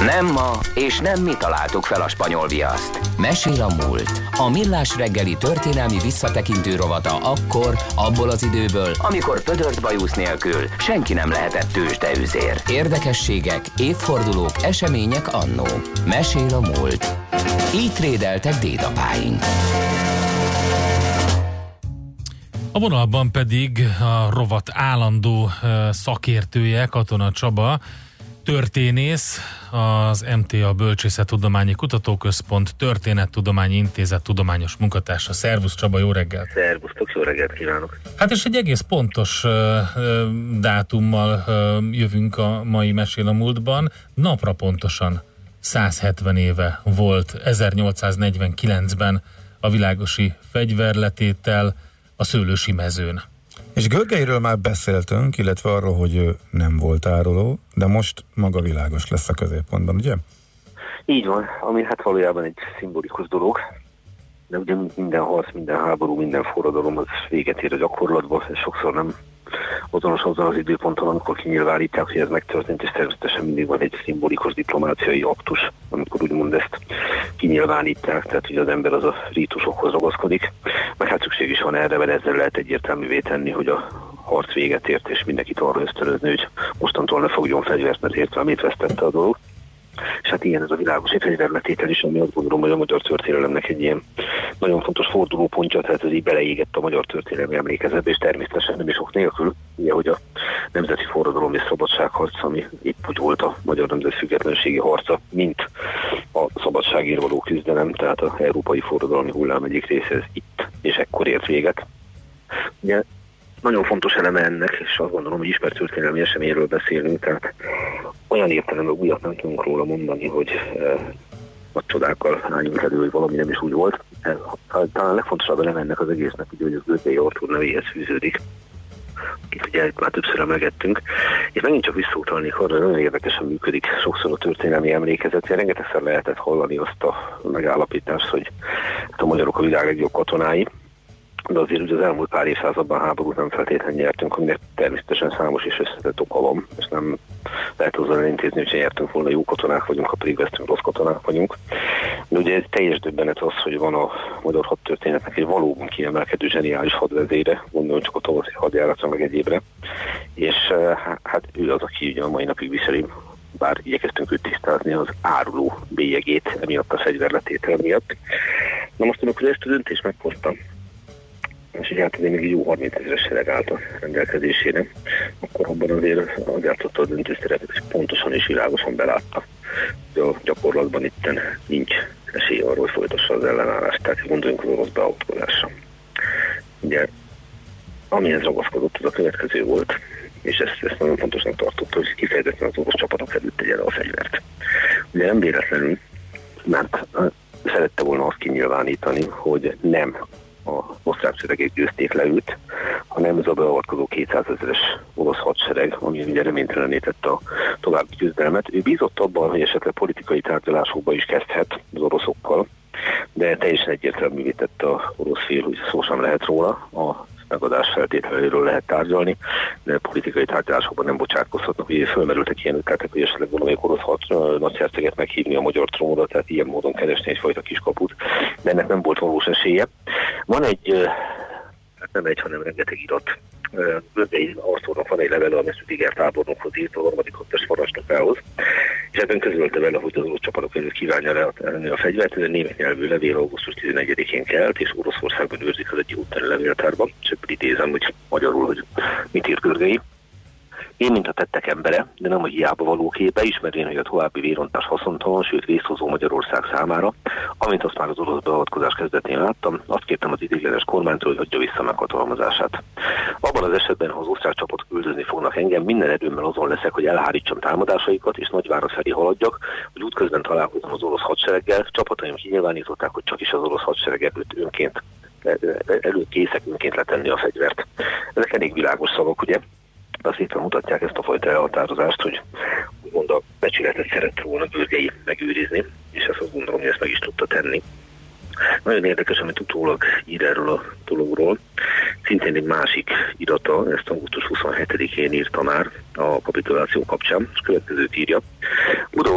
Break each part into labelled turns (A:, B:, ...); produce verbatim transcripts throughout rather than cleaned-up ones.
A: Nem ma, és nem mi találtuk fel a spanyol viaszt. Mesél a múlt. A Millás reggeli történelmi visszatekintő rovata akkor, abból az időből, amikor pödört bajusz nélkül senki nem lehetett tőzsdeüzér. Érdekességek, évfordulók, események annó. Mesél a múlt. Így trédeltek dédapáink.
B: A vonalban pedig a rovat állandó szakértője, Katona Csaba, történész, az em té á Bölcsészettudományi Kutatóközpont Történettudományi Intézet tudományos munkatársa. Szervusz Csaba, jó reggelt!
C: Szervusztok, jó reggelt kívánok!
B: Hát és egy egész pontos uh, dátummal uh, jövünk a mai Mesél a múltban. Napra pontosan száz hetven éve volt ezernyolcszáznegyvenkilencben a világosi fegyverletétel a Szőlősi mezőn.
D: És Görgeiről már beszéltünk, illetve arról, hogy ő nem volt áruló, de most maga világos lesz a középpontban, ugye?
C: Így van, ami hát valójában egy szimbolikus dolog, de ugye minden harc, minden háború, minden forradalom az véget ér a gyakorlatban, és sokszor nem azonos azzal az időponton, amikor kinyilvánítják, hogy ez megtörtént, és természetesen mindig van egy szimbolikus diplomáciai aktus, amikor úgymond ezt kinyilvánítják, tehát ugye az ember az a rítusokhoz ragaszkodik, meg hát szükség is van erre, mert ezzel lehet egyértelművé tenni, hogy a harc véget ért, és mindenkit arra ösztönözni, hogy mostantól ne fogjon fegyvert, mert értelmét vesztette a dolog. És hát ilyen ez a világosi fegyverletétel is, ami azt gondolom, hogy a magyar történelemnek egy ilyen nagyon fontos fordulópontja, tehát ez így beleégett a magyar történelmi emlékezetbe, és természetesen nem is ok nélkül, ugye, hogy a nemzeti forradalom és szabadságharc, ami épp úgy volt a magyar nemzet függetlenségi harca, mint a szabadságért való küzdelem, tehát az európai forradalmi hullám egyik része ez itt, és ekkor ért véget. Ugye, nagyon fontos eleme ennek, és azt gondolom, hogy ismert történelmi eseményről beszélünk, tehát olyan értelemben újat nem tudunk róla mondani, hogy eh, a csodákkal álljunk elő, hogy valami nem is úgy volt. Eh, talán a legfontosabb eleme ennek az egésznek, ugye, hogy az Gördei Artúr nevéhez fűződik, akit ugye már többször emlegettünk, és megint csak visszautalnék arra, nagyon érdekesen működik sokszor a történelmi emlékezet. Rengetegszer lehetett hallani azt a megállapítást, hogy a magyarok a világ legjobb katonái, de azért ugye az elmúlt pár évszázadban háborút nem feltétlenül nyertünk, aminek természetesen számos és összetett oka van, és nem lehet azzal elintézni, hogy nyertünk volna, jó katonák vagyunk, ha pedig vesztünk, rossz katonák vagyunk. De ugye teljes döbbenet az, hogy van a magyar hadtörténetnek egy valóban kiemelkedő zseniális hadvezére, gondolom csak a tavaszi hadjáratra meg egyébre, és hát ő az, aki ugye a mai napig viseli, bár igyekeztünk őt tisztázni, az áruló bélyegét emiatt a fegyverletétel miatt. Na most, amikor ezt a döntést meghoztam, és így hát még egy jó harmincezeres sereg állt a rendelkezésére, akkor abban azért az játszotta a döntőszerepet, és pontosan és világosan belátta, hogy a gyakorlatban itten nincs esély arról, hogy folytassa az ellenállást, tehát gondoljunk az orosz beavatkozásra. Ugye, amihez ragaszkodott, az a következő volt, és ezt, ezt nagyon fontosnak tartott, hogy kifejezetten az orosz csapatok előtt tegye le a fegyvert. Ugye nem véletlenül, mert szerette volna azt kinyilvánítani, hogy nem a osztrák seregek győzték le őt, hanem ez a beavatkozó kétszázezeres orosz hadsereg, ami ugye reménytelené tette a további küzdelmet. Ő bízott abban, hogy esetleg politikai tárgyalásokba is kezdhet az oroszokkal, de teljesen egyértelművé tette az orosz fél, hogy szó sem lehet róla, a megadás feltételeiről lehet tárgyalni, de politikai tárgyalásokban nem bocsátkozhatnak. Ugye fölmerültek ilyen ötletek, hogy esetleg valamelyik orosz hat nagyherceget meghívni a magyar trónra, tehát ilyen módon keresni egyfajta kiskaput, de ennek nem volt valós esélye. Van egy, hát nem egy, hanem rengeteg irat. Gördei Artúrnak van egy levele, amit Iger tábornokhoz írt, a harmadik hadtest parancsnokához, és ebben közölte vele, hogy az orosz csapatok előtt kívánja leadni a fegyvert. Ez egy német nyelvű levél, augusztus tizenegyedikén kelt, és Oroszországban őrzik az egyik úttani levéltárban. Csak idézem, hogy magyarul, hogy mit írt Görgei. Én, mint a tettek embere, de nem a hiába való képe, ismervén, hogy a további vérontás haszontalan, sőt vészhozó Magyarország számára, amint azt már az orosz beavatkozás kezdetén láttam, azt kértem az ideiglenes kormánytól, hogy adja vissza meghatalmazását. Abban az esetben, ha az osztrák csapatok üldözni fognak engem, minden erőmmel azon leszek, hogy elhárítsam támadásaikat, és Nagyvárad felé haladjak, hogy útközben találkozom az orosz hadsereggel. Csapataim kinyilvánították, hogy csak is az orosz hadsereg előtt önként előkészek önként letenni a fegyvert. Ezek elég világos szavak, ugye? Azt itt mutatják ezt a fajta elhatározást, hogy úgymond a becsületet szerette volna Görgei megőrizni, és ezt azt gondolom, hogy ezt meg is tudta tenni. Nagyon érdekes, amit utólag ír erről a dologról. Szintén egy másik irata, ezt augusztus huszonhetedikén írta már a kapituláció kapcsán, és következőt írja. Budaorszon volt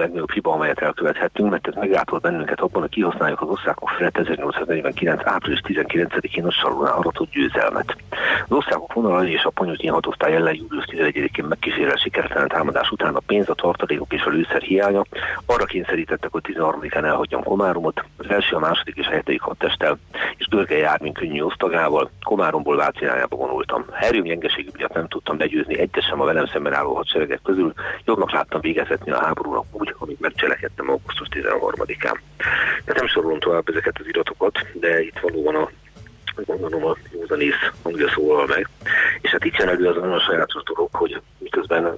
C: legnagyobb hiba, amelyet elkövethettünk, mert ez meglátolt bennünket abban, hogy kihasználjuk az osztrákok felett ezernyolcszáznegyvenkilenc április tizenkilencedikén a Salonán aratott győzelmet. Az osztrákok vonalai és a Ponyotyin hatosztály ellen július tizenegyedikén megkísérel sikertelen támadás után a pénz, a tartalékok és a lőszer hiánya arra kényszerítettek, hogy tizenharmadikán elhagyjam Komáromot, az első, a második és a hetedik hadtesttel és Görgei Ármin könnyű osztagával Komáromból Vác irányába vonultam. Erőm gyengeségű miatt nem tudtam legyőzni egyet sem a velem szemben álló hadseregek közül, jobbnak láttam véget vetni a háborúnak úgy, amit megcselekedtem augusztus tizenharmadikán. De nem sorolom tovább ezeket az iratokat, de itt valóban a gondolom a józanész hangja szólal meg, és hát itt jön elő az olyan sajátos dolog, hogy miközben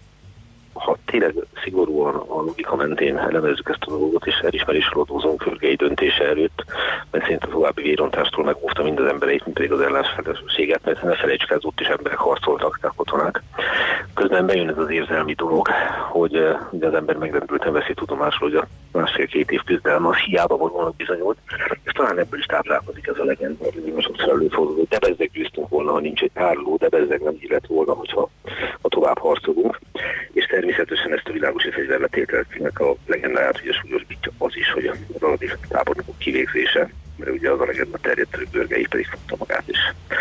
C: ha tényleg szigorúan a logika mentén elemezzük ezt a dolgot, és elismerésről adózunk Görgei döntése előtt, mert szerint a további vérontástól megóvta mind az embereit, mint pedig az ellensfeleséget, mert ne felejtsük el, ott is emberek harcoltak, tehát katonák. Közben bejön ez az érzelmi dolog, hogy ugye az ember megrendülten veszi tudomásul, hogy a másfél-két év küzdelme az hiába vonulnak bizonyult, és talán ebből is táplálkozik ez a legenda, hogy sokszor előfordul, hogy de bezzeg győztünk volna, ha nincs egy tároló, de bezzeg nem így lett volna, hogyha ha tovább harcolunk. És természetesen ezt a világosi fegyverletételnek a legendáját ugye súlyosbítja az is, hogy az aladi tábornokok kivégzése, mert ugye az a legenda terjedt, hogy Görgei pedig fogta magát is.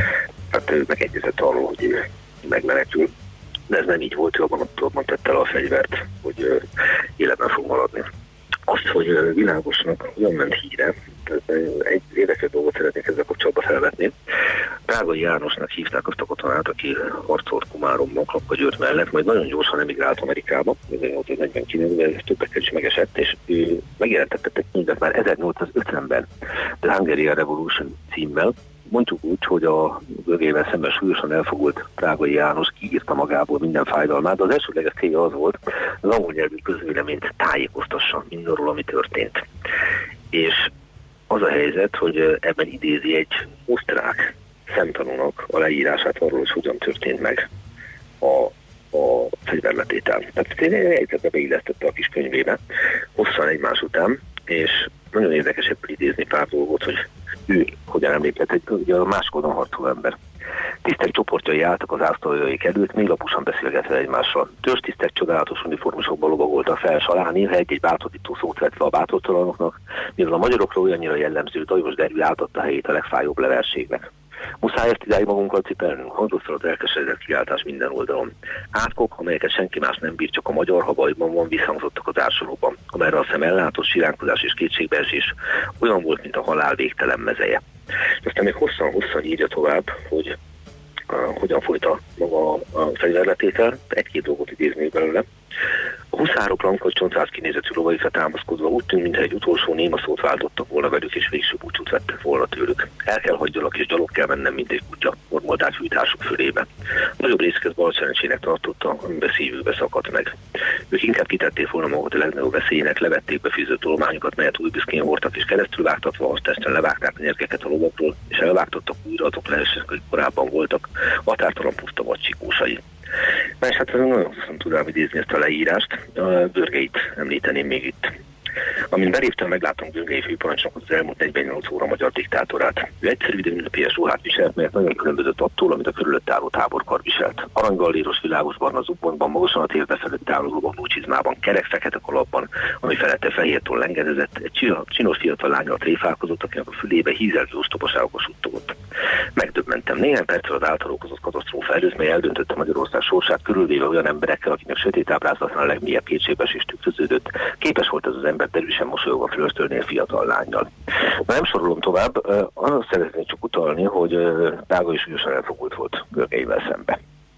C: Hát ő megegyezett arról, hogy ő megmenekül, de ez nem így volt, ő abban, abban tette el a fegyvert, hogy életben fog maradni. Azt, hogy világosnak olyan ment híre, egy érdekes dolgot szeretnék ezzel kapcsolatban felvetni. Prágai Jánosnak hívták azt a katonát, aki harcolt Komáromban, Klapka-Győr mellett, majd nagyon gyorsan emigrált Amerikába, ezernyolcszáznegyvenkilencben, ez többekkel is megesett, és ő megjelentette egy könyvet már ezernyolcszázötvenben, The Hungarian Revolution címmel. Mondjuk úgy, hogy a Görgeivel szemben súlyosan elfogult Prágai János kiírta magából minden fájdalmát, de az elsődleges célja az volt, az angol nyelvű közvéleményt tájékoztassa mindarról, ami történt. És az a helyzet, hogy ebben idézi egy osztrák szemtanúnak a leírását arról, hogy hogyan történt meg a, a fegyverletétel. Tehát egyszerűen beillesztette a kis könyvébe, hosszan egymás után, és nagyon érdekes ebből idézni pár dolgot, hogy ő hogyan emlékezett, egy ugye a másik oldalon harcoló ember. Tisztek csoportjai álltak az ásztaljaik előtt, még laposan beszélgetve egymással. Törstisztek csodálatos uniformusokban lovagoltak fel, Saláni, egy-egy bátorító szót vetve a bátortalanoknak, mivel a magyarokra olyannyira jellemző dajos derű átadta helyét a legfájóbb leverségnek. Muszáj ezt idáig magunkkal cipelnünk, hangzott fel az elkeseredett kiáltás minden oldalon. Átkok, amelyeket senki más nem bír, csak a magyar, ha bajban van, visszhangzottak az ársolóban, amerre a szem ellátott siránkozás és kétségbeesés olyan volt, mint a halál végtelen mezeje. És aztán még hosszan-hosszan írja tovább, hogy uh, hogyan folyt a maga a fegyverletétel, egy-két dolgot idéznék belőle. A huszárok lankas csontváz kinézetű lovaikra támaszkodva úgy tűnt, mintha egy utolsó néma szót váltottak volna velük, és végső búcsút vettek volna tőlük. El kell hagyjalak, és gyalog kell mennem, mint egy kutya, mormolták fűtásuk fölébe. Nagyobb részük ezt bal szerencsének tartotta, amiben szívükbe szakadt meg. Ők inkább kitették volna magukat a legnagyobb veszélynek, levették be fűző tolományokat, melyet új büszkén hordtak, és keresztül vágtatva a testen levágták a nyergeket a lovakról, és elvágtottak újra azok lehesek, akik korábban voltak, határtalan puszta vagy csikósai. Na és hát nagyon hosszan tudám idézni ezt a leírást, a Görgeit említeném még itt. Amint beléptem, megláttam Görgei főparancsnokot, az elmúlt negyvennyolc óra magyar diktátorát. Ő egyszerű, de ünnepélyes ruhát viselt, mert nagyon különbözött attól, amit a körülött álló táborkar viselt. Aranygalléros világos barna zubbonyban, magasan a térde felett álló lovagló csizmában, kerek fekete kalapban, ami felette fehértól lengedezett, egy csinos fiatal lányal tréfálkozott, akinek a fülébe hízelgő ostobaságokos suttogott. Megdöbbentem. Néhány perccel az által okozott katasztrófa előtt, mely eldöntötte Magyarország sorsát, körülvéve olyan emberekkel, akiknek sötét ábrázatlan a legmélyebb kétségbeesés tükröződött. Képes volt ez az ember derűsen mosolyogva flörtölni a fiatal lánnyal. Na nem sorolom tovább, azt szeretnék csak utalni, hogy Prágai súlyosan elfogult volt Görgeivel szembe.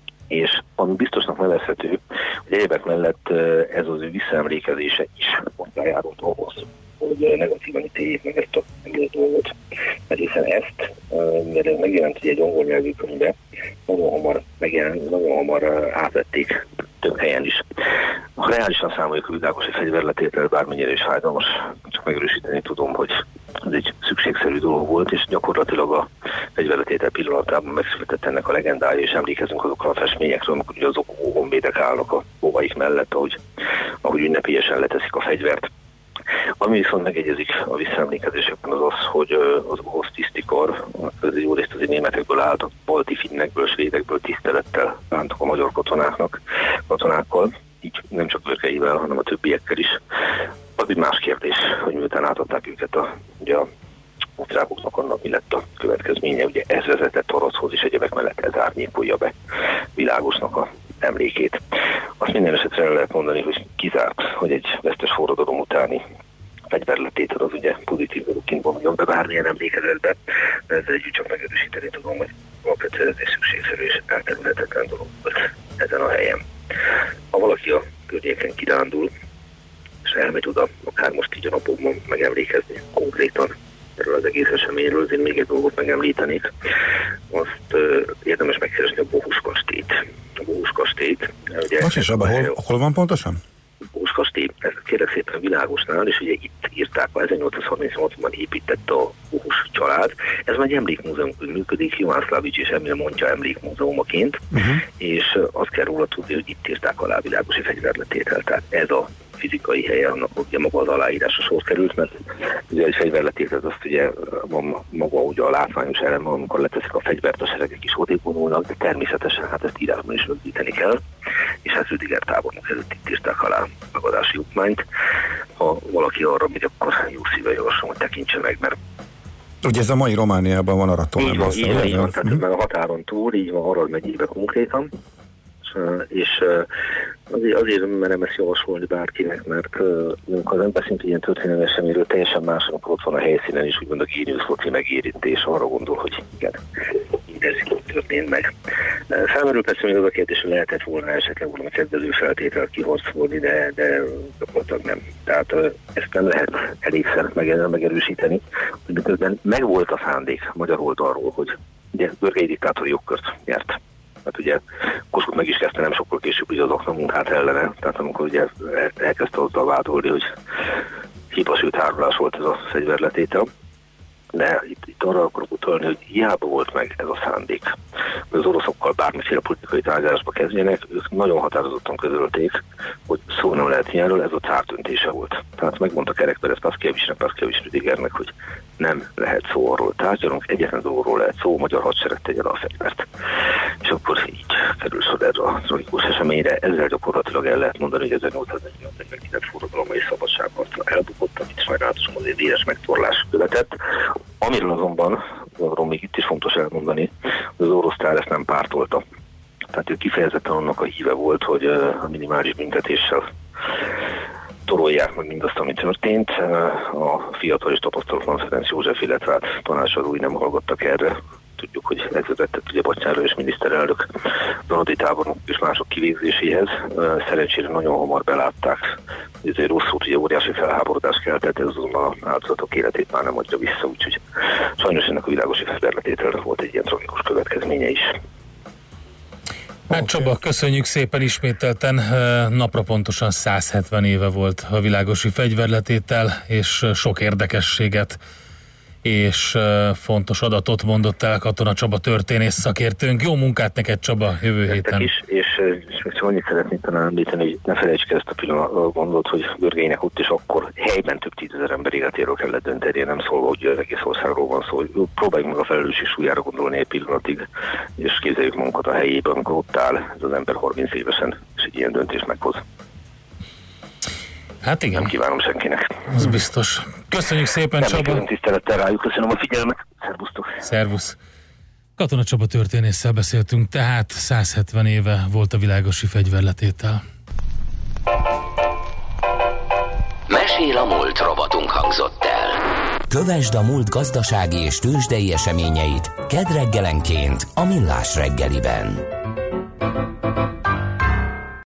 C: És ami biztosnak nevezhető, hogy egyébek mellett ez az ő visszaemlékezése is hozzájárult ahhoz, hogy negatívan ítéljék meg ezt a dolgot. Mert hiszen ezt, mert ez megjelent egy angol nyelvű könyvbe, nagyon hamar megjelent, nagyon hamar átvették több helyen is. Ha reálisan számoljuk a világosi fegyverletétel, bármennyire is fájdalmas, csak megerősíteni tudom, hogy ez egy szükségszerű dolog volt, és gyakorlatilag a fegyverletétel pillanatában megszületett ennek a legendája, és emlékezünk azokra a festményekről, amikor ugye azok honvédek állnak a lovaik mellett, ahogy, ahogy ünnepélyesen leteszik a fegyvert. Ami viszont megegyezik a visszaemlékezésekben az az, hogy az orosz tisztikar, ez jó részt azért németekből állt, a balti finnekből, svédekből tisztelettel bántak a magyar katonáknak, katonákkal, így nem csak Görgeivel, hanem a többiekkel is. Az egy más kérdés, hogy miután átadták őket a, ugye a osztrákoknak, annak mi lett a következménye. Ugye ez vezetett Oroshoz is, egyebek mellett ez árnyékolja be Világosnak a emlékét. Azt minden esetre el lehet mondani, hogy kizárt, hogy egy vesztes forradalom utáni fegyverletétel az ugye pozitív dologként vonuljon be bármilyen emlékezetbe, de ezzel együtt csak megerősíteni tudom, hogy alapvetően ez egy szükségszerű és elkerülhetetlen dolog volt ezen a helyen. Ha valaki a környéken kirándul, és elmegy oda, akár most így a napokban megemlékezni konkrétan erről az egész eseményről, azért még egy dolgot megemlítenék. Azt uh, érdemes megkeresni a Bohus kastélyt. A Bohus kastélyt. Ugye,
D: most is abban, hol, hol van pontosan?
C: Bohus kastély, ez kérlek szépen Világosnál, és ugye itt írták, a ezernyolcszázharmincnyolcban épített a Bohus család. Ez egy emlékmúzeumként működik, Iván Szlavics és Emil mondja emlékmúzeumaként, uh-huh. és azt kell róla tudni, hogy itt írták alá világosi fegyverletételt. Tehát ez a fizikai helye, annak ugye maga az aláírása sor került, mert ugye egy fegyverletétet azt ugye maga ugye a látványos elem, amikor leteszik a fegyvert, a seregek is odébb vonulnak, de természetesen hát ezt írásban is rögzíteni kell, és hát Rüdiger tábornok előtt itt írták alá megadási okmányt. Ha valaki arra megy, akkor jó szíve javaslom, hogy tekintse meg, mert
D: ugye ez a mai Romániában van Araton.
C: Így van, így van, így van, tehát meg a határon túl, így van, Arad megyébe konkrétan, és azért, azért merem ezt javasolni bárkinek, mert amikor az ember szintén ilyen történelmi eseményről teljesen más, amikor ott van a helyszínen is, úgymond a géniuszfoci megérintés, arra gondol, hogy igen, mindez történt meg. Felmerül persze még az a kérdés, hogy lehetett volna esetleg valami kedvező feltételt kiharcolni, de, de gyakorlatilag nem. Tehát ezt nem lehet elégszer megerősíteni, hogy miközben megvolt a szándék magyar oldalról, hogy ugye Görgei diktátori jogkört nyert. Hát ugye Kossuth meg is kezdte nem sokkal később ugye az aknamunkát ellene, tehát amikor ugye elkezdte azzal vádolni, hogy hiba, sőt hárulás volt ez a fegyverletétel. De itt, itt arra akarok utalni, hogy hiába volt meg ez a szándék, hogy az oroszokkal bármiféle politikai tárgyalásba kezdjenek, ők nagyon határozottan közölték, hogy szó nem lehet ilyenről, ez a cár döntése volt. Tehát megmondta Kerek Perez Paszkievicsnek, Paszkievics Rüdigernek, hogy nem lehet szó arról tárgyalunk, egyetlen dologról lehet szó, magyar hadsereg tegye a fegyvert. És akkor így kerül sor erre a tragikus eseményre. Ezzel gyakorlatilag el lehet mondani, hogy ezernyolcszáznegyvenkilenc forradalma és szabadságharca elbukott, amit sajnálatosan azért éles megtorlás követett. Amiről azonban, arról még itt is fontos elmondani, hogy az orosz tár ezt nem pártolta. Tehát ő kifejezetten annak a híve volt, hogy a minimális büntetéssel torolják meg mindazt, ami történt. A fiatal és tapasztalatlan Ferenc József, illetve hát tanácsadói nem hallgattak erre. Tudjuk, hogy ez vezetett ugye Batyára és miniszterelnök Donodi tábornok és mások kivégzéséhez. Szerencsére nagyon hamar belátták, hogy ezért rosszul, ugye óriási felháborodást keltett, ez azonban az áldozatok életét már nem adja vissza, úgyhogy sajnos ennek a világosi fegyverletételnek volt egy ilyen tragikus következménye is.
B: Hát okay. Csaba, köszönjük szépen ismételten, napra pontosan száz hetven éve volt a világosi fegyverletétel, és sok érdekességet és fontos adatot mondott el Katona Csaba történész szakértőnk. Jó munkát neked, Csaba, jövő héten.
C: Is, és, és még csak annyit szeretnék talán említeni, hogy ne felejtsük ezt a pillanat gondolt, hogy Görgeinek ott is akkor helyben több tízezer ember életéről kellett dönteni, nem szólva, hogy az egész országról van szó. Próbáljuk meg a felelősség súlyára gondolni egy pillanatig, és képzeljük magunkat a helyében, amikor ott áll ez az ember harminc évesen, és egy ilyen döntést meghoz.
B: Hát igen.
C: Nem kívánom senkinek.
B: Az biztos. Köszönjük szépen,
C: nem
B: Csaba.
C: Köszönöm tisztelettel rájuk, köszönöm a figyelmet. Szervusztok.
B: Szervusz. Katona Csaba történésszel beszéltünk, tehát száz hetven éve volt a világosi fegyverletétel.
A: Mesél a múlt rovatunk hangzott el. Kövesd a múlt gazdasági és tőzsdei eseményeit kedd reggelenként a Millás reggeliben.